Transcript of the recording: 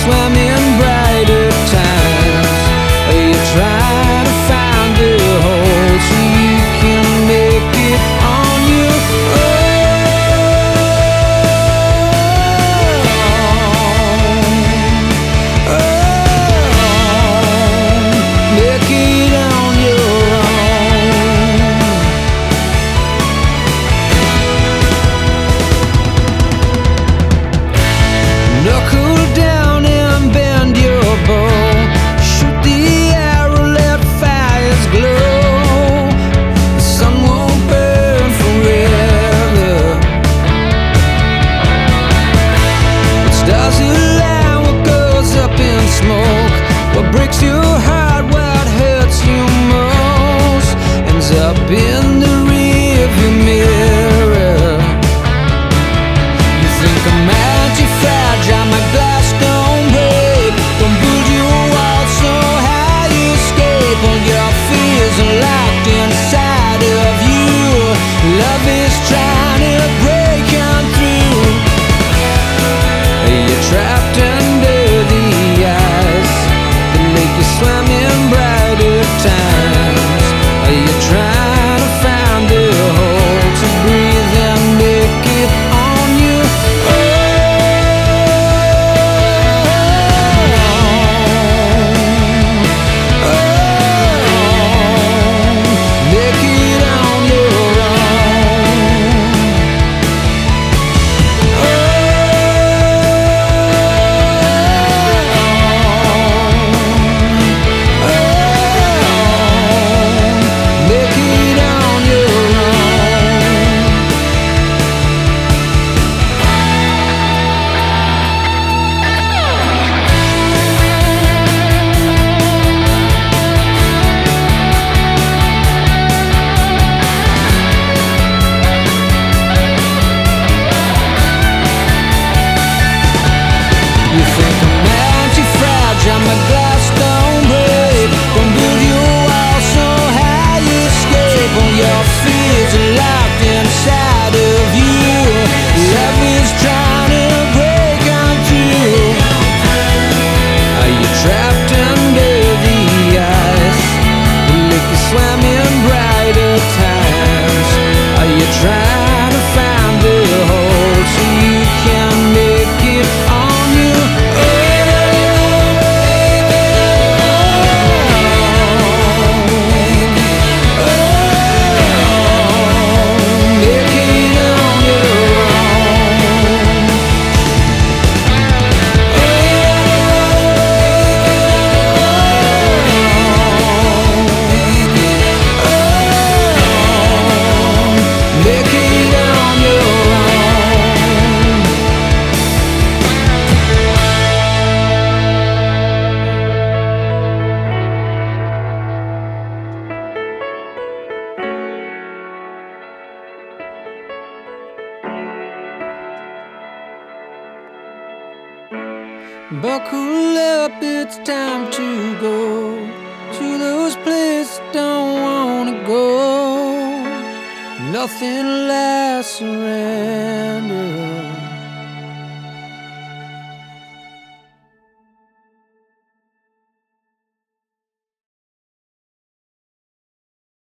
swam in brighter times. Are you trying to find a hole so you can make it on your make it on your own. Knuckle down and bend your bow. Shoot the arrow, let fires glow. The sun won't burn forever. What stars align, what goes up in smoke. What breaks your heart, what hurts you most, ends up in the rearview mirror. You think I'm anti-fragile, my glass don't break. Don't build your wall so high you escape. All your fears are locked inside of you. Love is trying to break on through. You're trapped under the ice. The lake is swimming brighter times. Are you trying to find a hole to breathe and make it on your You think I'm anti-fragile, my glass don't break. Don't build your wall so high you escape. All your fears are locked inside of you. Love is trying to break on through. Are you trapped under the ice? The lake is swimming brighter times. Are you trying to find the hole so you can make it on your buckle up, it's time to go to those places don't wanna go. Nothing lasts forever.